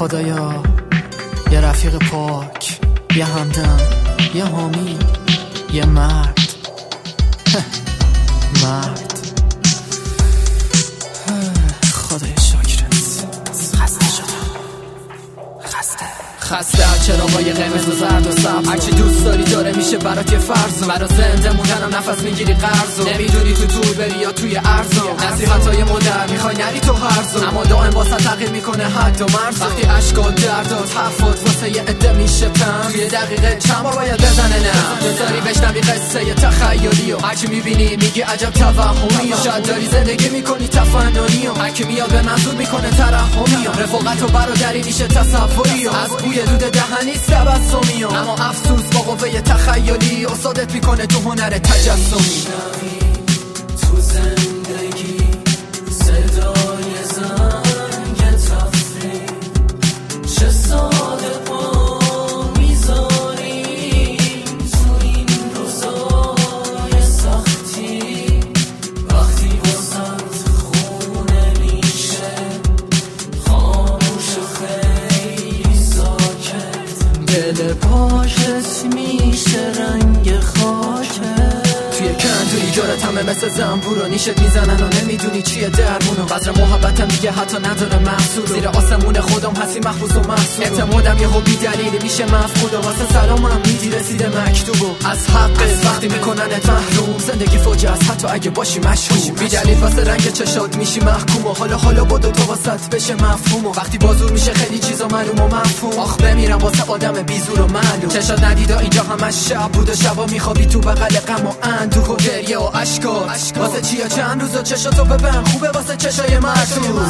خدایا یه رفیق پاک، یه همدم، یه حامی، یه مرد مرد. خدای شکرت. خسته شدم، خسته چراغای قرمز و زرد و سبز. هرچی دوست داری داره میشه برات یه فرض. برا زنده موندنم نفس میگیری قرض. نمیدونی تو طول بری یا توی ارزو. نصیحتای مادر میخوای نری تو هرزو. اما دائم واسه تغییر میکنه حد و مرز. وقتی عشقات دردات حرفات واسه یه عده میشه پند. یه دقیقه چند بار باید بزنه نم. دوست داری بشنوی قصه یه تخیلی و هرچی میبینی میگی عجب توهمی. شاید داری زندگی میکنی تفننی و هرکی میاد به منظور میکنه ترحمی. رفاقت و برادری میشه تصوری و از بوی دود دهنی تبسمی. اما افسوس با قوه تخیلی استادت میکنه تو هنر تجسمی. تو زندگی صدای زنگ تفریح چه ساده پا میذاری تو این روزای سختی. وقتی واسط خونه میشه خاموش خیلی ساکت. دل پاشت میشه رنگ خاکت. توی کندوی جارت همه مثل زنبور و نیشت میزنن و نمیدونی چیه درمونو. بذر محبتم دیگه حتی نداره محصول. زیر آسمون خودم هستی محفوظ و محصول. اعتمادم یه بی دلیل میشه مفقود و واسه سلامم میدی رسیده مکتوبو. از حقت وقتی میکننت محروم. زندگی فوجه است حتی اگه باشی مشهور. بی دلیل واسه رنگ چشات میشی محکوم و حالا بدو تو واسط بشه مفهوم. و وقتی بازور میشه خیلی چیزا معلوم و مفهوم. آخ بمیرم واسه آدم بیزور و معلوم. چشات ندیدا اینجا همش شب بود و شبا میخوابی تو بغل غم و اندوه و گریه و اشکات. واسه چیا چند روزا چشاتو ببن خوبه واسه چشای مردم.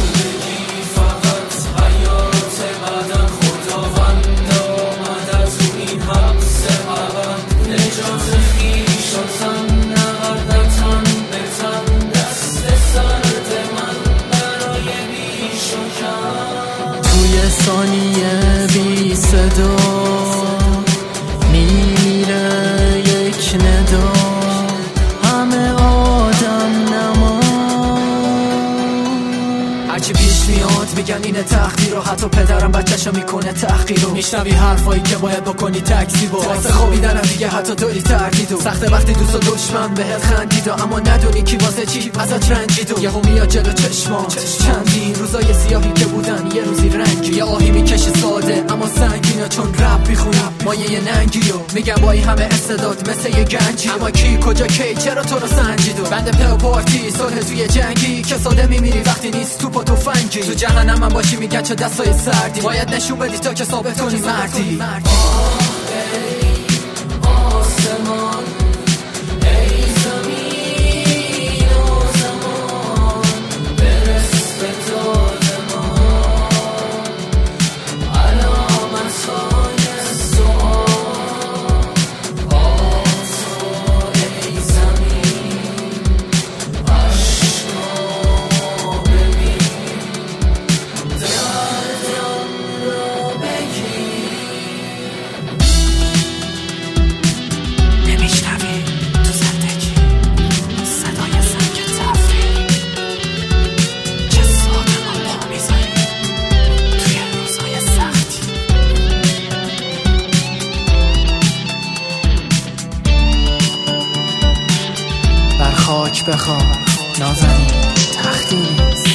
توی ثانیه بی صدا میره یک ندا. همه آدم نما هرچی پیش میاد میگن اینه تقدیر و حتی پدرم بچه‌شو میکنه تحقیر. و میشنوی حرفایی که باید بکنی تکذیب و واسه خوابیدنم دیگه حتی داری تردید. و سخته وقتی دوست و دشمن بهت خندید اما ندونی کی واسه چی ازت رنجید. و یهو میاد جلو چشمات چندین روزای سیاهی که بودن یه روزی رنگی. یه آهی میکشی ساده اما سنگینه چون رپ میخونی مایه یه ننگی. و میگم با این همه استعداد مثل یه گنجی اما کی کجا کی چرا تو رو سنجید. و بنده په پارتی صلح توی جنگی که ساده میمیری وقتی نیست توپ و تفنگی. تو جهنم هم باشی میگن چه دستای سردی. باید نشون بدی تا که ثابت کنی مردی. آسمان ای زمین و زمان برس به داد ما. علامت های سؤال آسا ای زمین عشقا ببین دردم را بگیر. نمیشنوی تو زندگی صدای زنگ تفریح چه ساده ما پا میذاری توی روزای سختی. بر خاک بخواب نازنین تختی نیست.